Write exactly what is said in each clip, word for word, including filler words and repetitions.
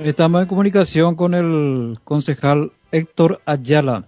Estamos en comunicación con el concejal Héctor Ayala.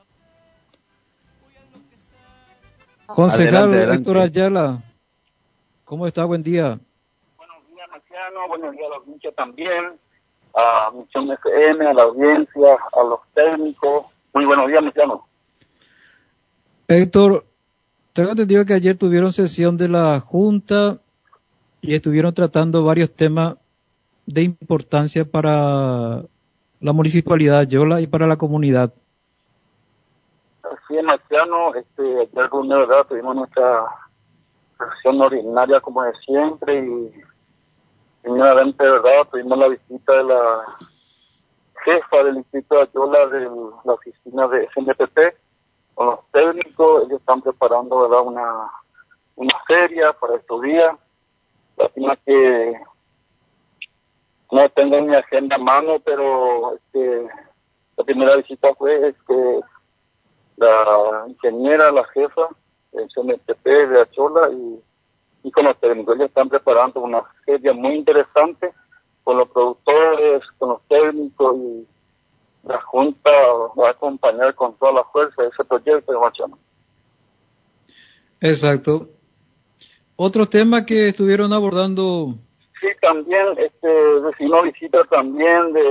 Concejal Adelante, adelante. Héctor Ayala, ¿cómo está? Buen día. Buenos días, Marciano. Buenos días a la audiencia también, a Misión F M, a la audiencia, a los técnicos. Muy buenos días, Marciano. Héctor, tengo entendido que ayer tuvieron sesión de la Junta y estuvieron tratando varios temas de importancia para la municipalidad de Yola y para la comunidad. Así es, Marciano. Este, ayer, de verdad, tuvimos nuestra sesión ordinaria como de siempre y, y nuevamente, de verdad, tuvimos la visita de la jefa del distrito de Yola de la oficina de S N P P con los técnicos. Ellos están preparando, ¿verdad?, una, una feria para estos días. Lástima que no tengo mi agenda a mano, pero este, la primera visita fue este, la ingeniera, la jefa del C N T P de Achola y, y con los técnicos. Ellos están preparando una feria muy interesante con los productores, con los técnicos, y la Junta va a acompañar con toda la fuerza ese proyecto de Marciano. Exacto. Otro tema que estuvieron abordando. Sí, también este recibimos visita también de,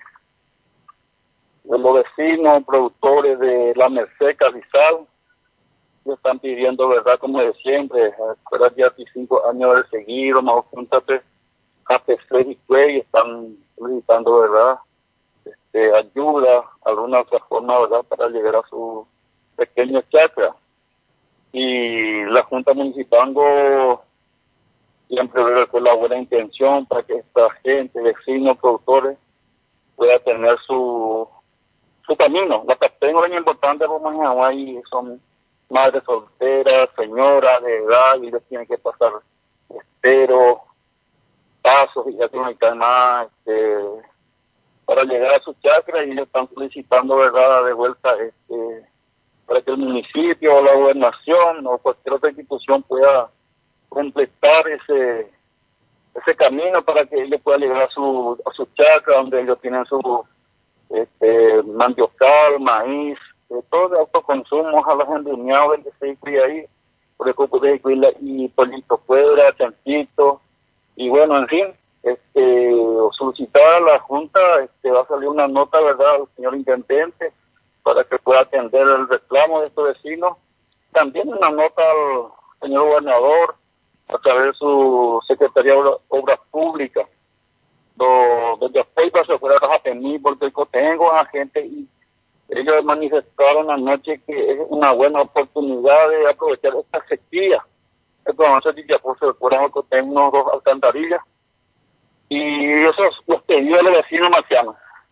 de los vecinos, productores de la Merced Carrizal. Ellos están pidiendo, verdad, como de siempre, fuera ya dieciséis años de seguido, más júntate, a P C y Cuey, están solicitando, verdad, este, ayuda, alguna otra forma, verdad, para llegar a su pequeño chacra. Y la Junta Municipal siempre ve con la buena intención para que esta gente, vecinos, productores, pueda tener su su camino. Lo que tengo es importante como en Hawái son madres solteras, señoras de edad, y ellos tienen que pasar esteros, pasos, y ya tienen que más este, para llegar a su chacra, y ellos están solicitando, verdad, de vuelta este para que el municipio o la gobernación o cualquier otra institución pueda completar ese ese camino para que ellos puedan llegar a su a su chacra, donde ellos tienen su este mandiocal, maíz, eh, todo de autoconsumo, a los enduñados que se cría ahí, por ejemplo, de y polito fuera, chanchito, y bueno, en fin, este solicitar a la Junta, este va a salir una nota, verdad, al señor intendente, para que pueda atender el reclamo de estos vecinos. También una nota al señor gobernador, a través de su Secretaría de Obras Públicas, donde apoyo para se fuera a Japení, porque tengo a gente y ellos manifestaron anoche que es una buena oportunidad de aprovechar esta sequía. Entonces, ya pues se fueron a tener unos dos alcantarillas, y esos los pedidos de los vecinos marcianos.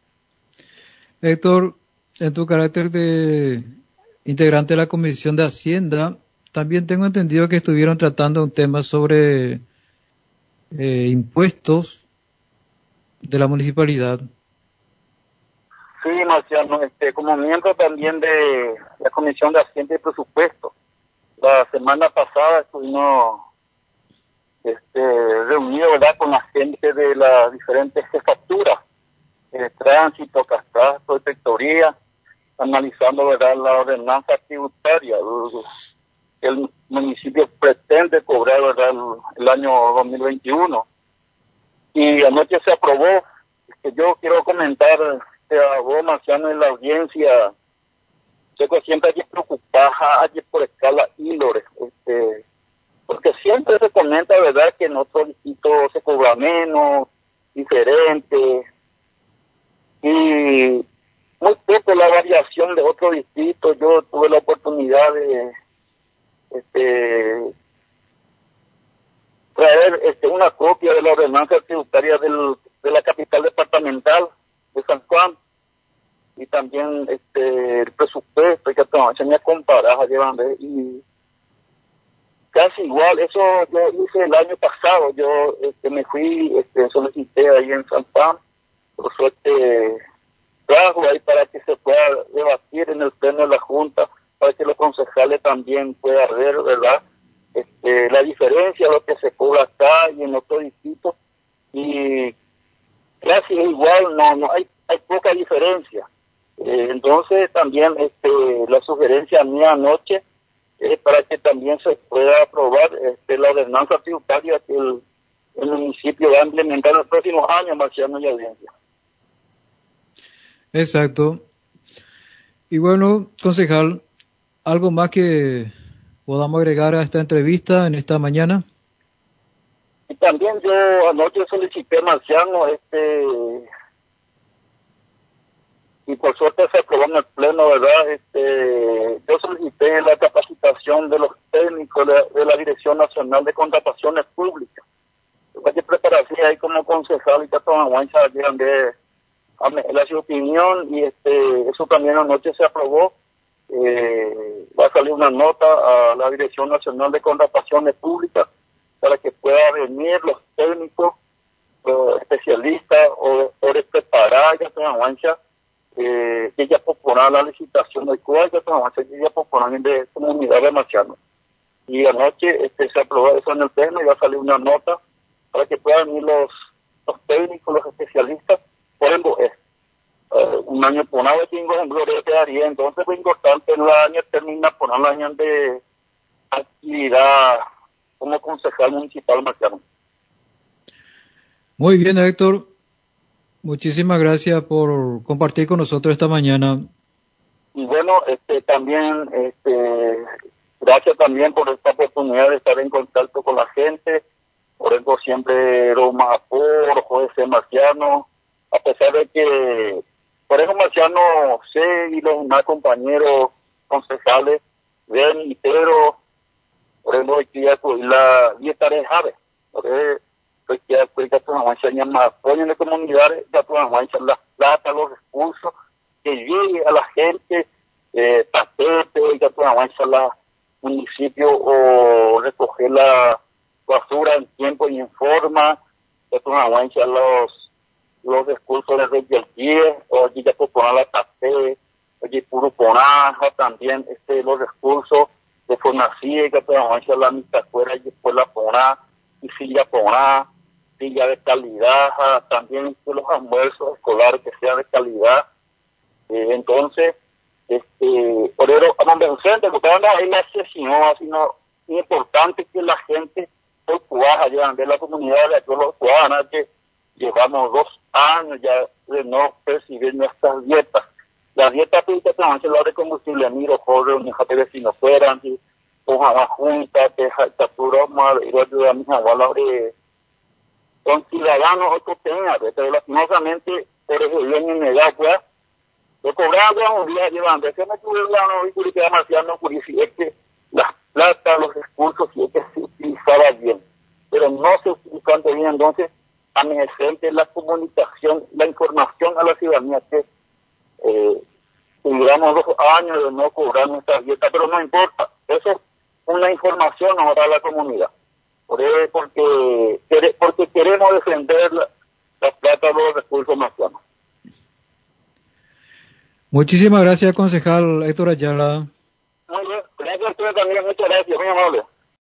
Héctor, en tu carácter de integrante de la Comisión de Hacienda, también tengo entendido que estuvieron tratando un tema sobre eh, impuestos de la municipalidad. Sí, Marciano, este, como miembro también de la Comisión de Hacienda y Presupuesto, la semana pasada estuvimos este, reunidos, ¿verdad?, con la gente de las diferentes jefaturas, eh, tránsito, catastro, inspectoría, analizando, ¿verdad?, la ordenanza tributaria que el municipio pretende cobrar, ¿verdad?, el, el año dos mil veintiuno. Y anoche se aprobó. Este, yo quiero comentar este, a vos, Marciano, en la audiencia, sé que siempre hay que preocupada hay por escala Ílores, este, porque siempre se comenta, ¿verdad?, que en otros distritos se cobra menos, diferente, y muy poco la variación de otros distritos. Yo tuve la oportunidad de este traer este una copia de la ordenanza tributaria del, de la capital departamental de San Juan, y también este el presupuesto, y que se me comparaja llevan y casi igual. Eso yo hice el año pasado. Yo este me fui, este solicité ahí en San Juan, por suerte trajo ahí para que se pueda debatir en el pleno de la Junta, para que los concejales también puedan ver, ¿verdad?, este, la diferencia, lo que se cobra acá y en otros distritos, y casi es igual, no, no hay, hay poca diferencia. Eh, entonces también este, la sugerencia mía anoche es para que también se pueda aprobar este, la ordenanza tributaria que el, el municipio va a implementar en los próximos años, Marciano y audiencia. Exacto. Y bueno, concejal, ¿algo más que podamos agregar a esta entrevista en esta mañana? Y también yo anoche solicité, Marciano, este, y por suerte se aprobó en el pleno, ¿verdad? Este, yo solicité la capacitación de los técnicos de, de la Dirección Nacional de Contrataciones Públicas. Hay que prepararse ahí como concejal y que toman guancha de a su opinión, y este, eso también anoche se aprobó. Eh, va a salir una nota a la Dirección Nacional de Contrataciones Públicas para que pueda venir los técnicos, los especialistas o, o de preparar ya toman guancha eh, que ya proponer la licitación del cual ya toman guancha que ya proponer de comunidad de Marciano. Y anoche este, se aprobó eso en el pleno y va a salir una nota para que puedan venir los, los técnicos, los especialistas, por el B O E. Uh, un año por una vez tengo en gloria quedaría, entonces es importante el año termina por un año de actividad como concejal municipal Marciano. Muy bien, Héctor. Muchísimas gracias por compartir con nosotros esta mañana. Y bueno, este también, este gracias también por esta oportunidad de estar en contacto con la gente. Por eso siempre Roma por José Marciano, a pesar de que por eso Marciano sé y los demás compañeros concejales ven pero por eso hay que la dieta de Jave, por eso hay que acudir a una enseñar más apoyo en las comunidades, ya puedan enseñar las plata, los recursos, que llegue a la gente, eh, tapete, ya puedan enseñar la municipio o recoger la basura en tiempo y en forma, ya puedan enseñar los los recursos de Reyes, o ya por poner la café, oye, puro ponaja, también este, los recursos de Fonacía, que puedan hacer la mitad fuera y después la poná, y silla poná, silla de calidad, también este, los almuerzos escolares que sean de calidad. Eh, entonces, este, por eso, a donde gente, porque ahora hay la asesinó, sino es importante que la gente, por cuaja, llevan de la comunidad de aquellos cuajanas que llevamos dos años ya de no percibir nuestras dietas. Las dietas públicas van a ser la de combustible, miro, joder, un hija de vecinos fueran, y coja la junta, que está puro mal, y lo ayuda a mis abuelos de con ciudadanos otros tengan, pero lastimosamente, por eso yo en mi edad, pues, lo cobraba un día llevando, es que me tuve la no, y que Marciano, si es que las plata, los recursos, si es que se utilizaba bien, pero no se utilizan bien, entonces, a mi gente la comunicación, la información a la ciudadanía que eh, tuviéramos dos años de no cobrar nuestra dieta, pero no importa, eso es una información ahora a la comunidad, por eso, porque, porque queremos defender la, la plata de los recursos marcianos. Muchísimas gracias, concejal Héctor Ayala. Muy bien, gracias a ustedes también, muchas gracias, muy amable.